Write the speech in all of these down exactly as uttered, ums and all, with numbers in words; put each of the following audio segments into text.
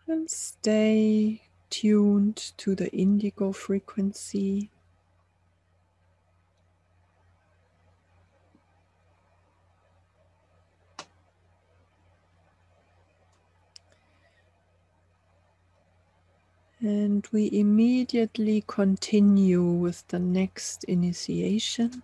And stay tuned to the indigo frequency. And we immediately continue with the next initiation.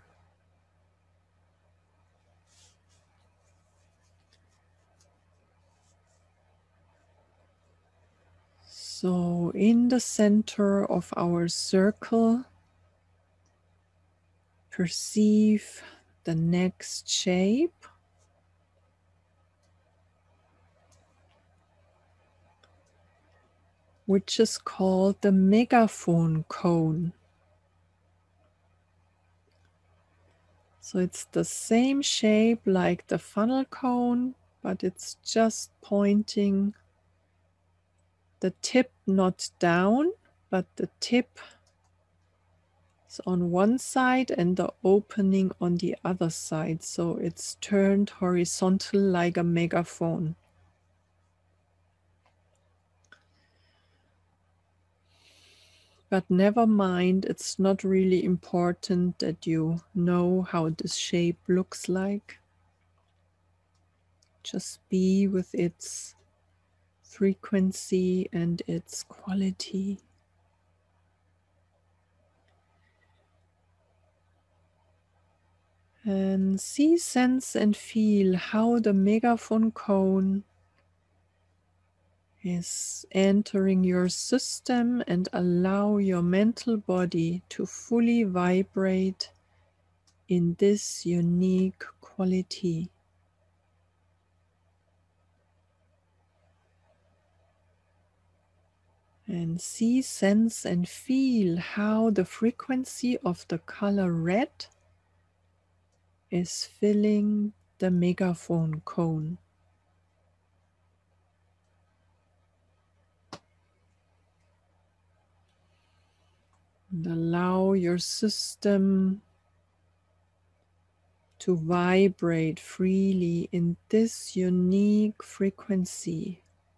So in the center of our circle, perceive the next shape. Which is called the megaphone cone. So it's the same shape like the funnel cone, but it's just pointing the tip not down, but the tip is on one side and the opening on the other side. So it's turned horizontal like a megaphone. But never mind, it's not really important that you know how this shape looks like. Just be with its frequency and its quality. And see, sense, and feel how the megaphone cone is entering your system, and allow your mental body to fully vibrate in this unique quality. And see, sense, and feel how the frequency of the color red is filling the megaphone cone. And allow your system to vibrate freely in this unique frequency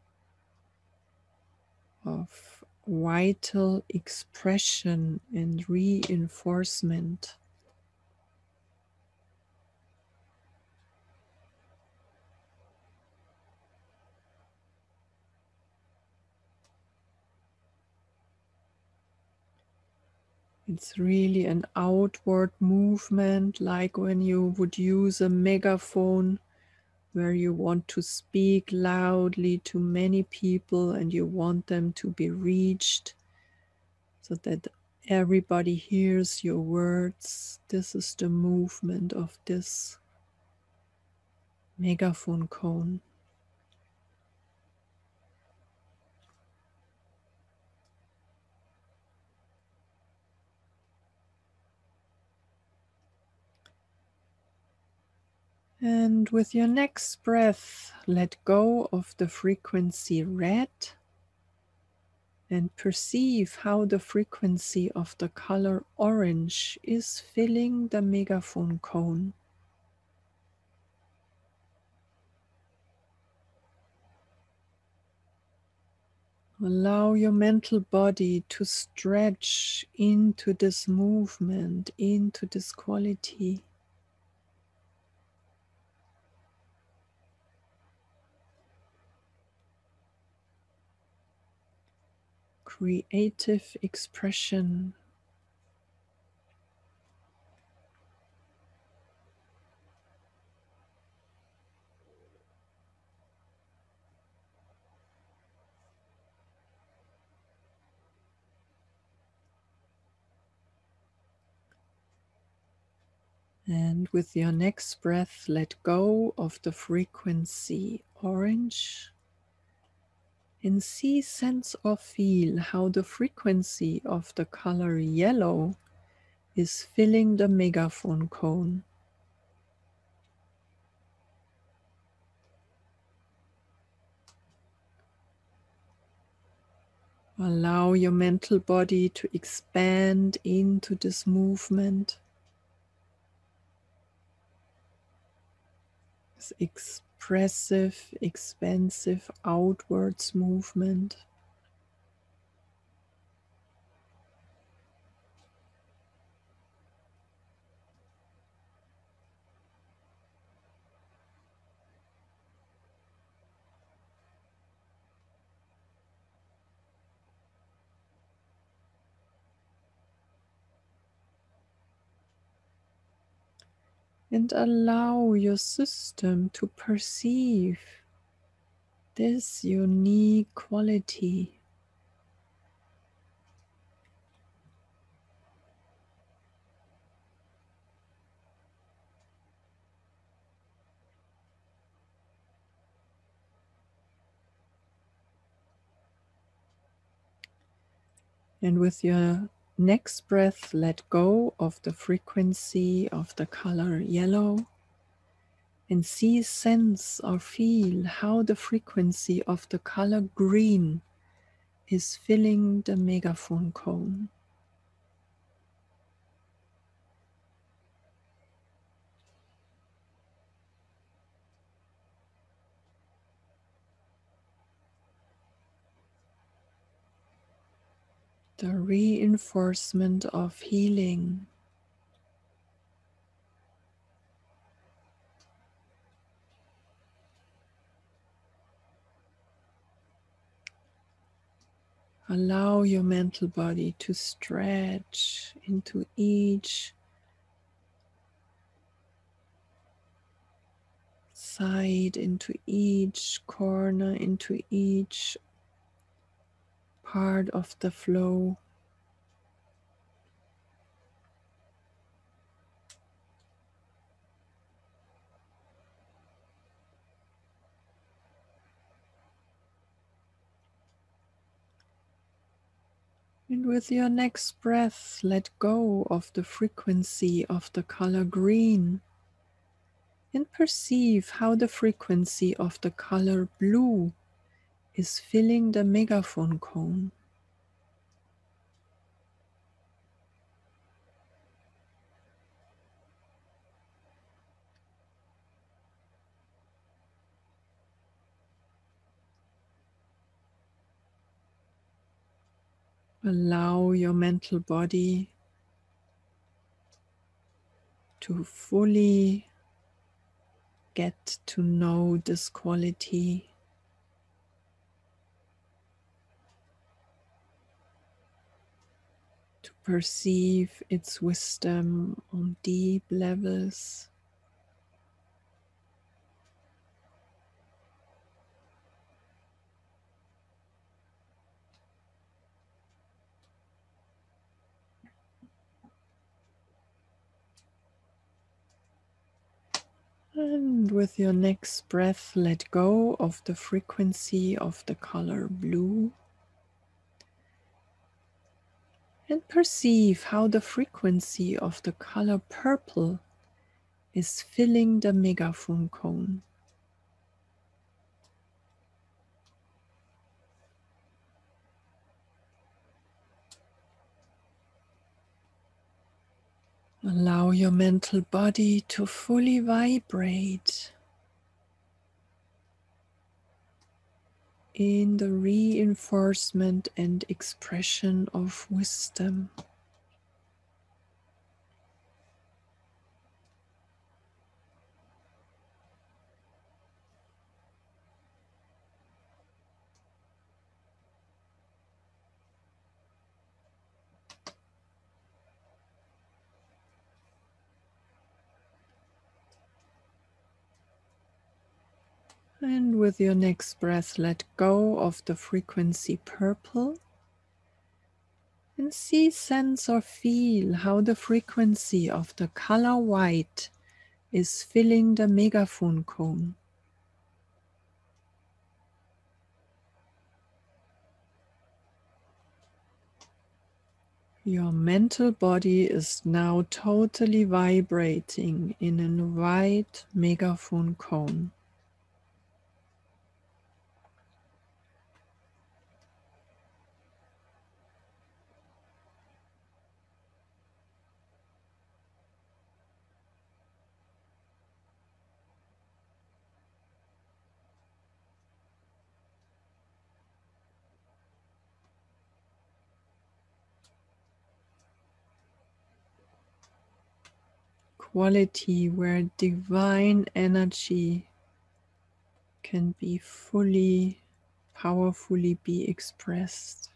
of vital expression and reinforcement. It's really an outward movement, like when you would use a megaphone, where you want to speak loudly to many people and you want them to be reached so that everybody hears your words. This is the movement of this megaphone cone. And with your next breath, let go of the frequency red and perceive how the frequency of the color orange is filling the megaphone cone. Allow your mental body to stretch into this movement, into this quality. Creative expression. And with your next breath, let go of the frequency orange. And see, sense, or feel how the frequency of the color yellow is filling the megaphone cone. Allow your mental body to expand into this movement. This expressive, expansive outwards movement. And allow your system to perceive this unique quality. And with your next breath, let go of the frequency of the color yellow and see, sense, or feel how the frequency of the color green is filling the megaphone cone. The reinforcement of healing. Allow your mental body to stretch into each side, into each corner, into each part of the flow. And with your next breath, let go of the frequency of the color green and perceive how the frequency of the color blue is filling the megaphone cone. Allow your mental body to fully get to know this quality. To perceive its wisdom on deep levels. And with your next breath, let go of the frequency of the color blue. And perceive how the frequency of the color purple is filling the megaphone cone. Allow your mental body to fully vibrate in the reinforcement and expression of wisdom. And with your next breath, let go of the frequency purple and see, sense, or feel how the frequency of the color white is filling the megaphone cone. Your mental body is now totally vibrating in a white megaphone cone. quality where divine energy can be fully, powerfully be expressed.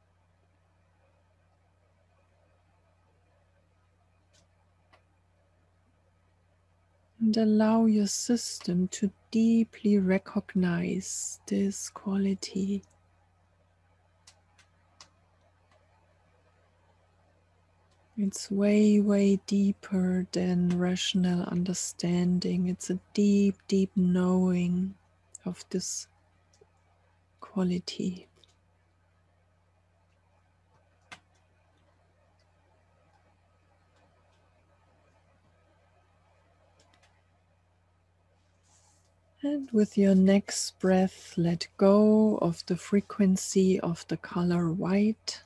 And allow your system to deeply recognize this quality. It's way, way deeper than rational understanding. It's a deep, deep knowing of this quality. And with your next breath, let go of the frequency of the color white.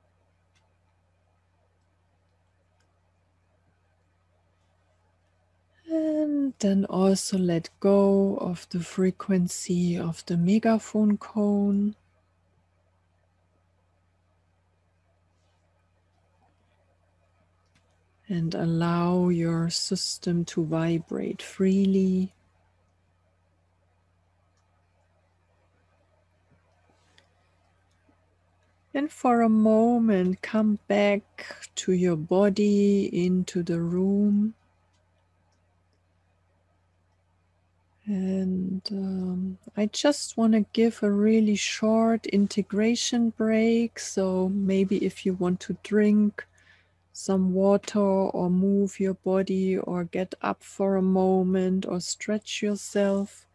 And then also let go of the frequency of the megaphone cone. And allow your system to vibrate freely. And for a moment, come back to your body, into the room. And um, I just want to give a really short integration break. So maybe if you want to drink some water or move your body or get up for a moment or stretch yourself,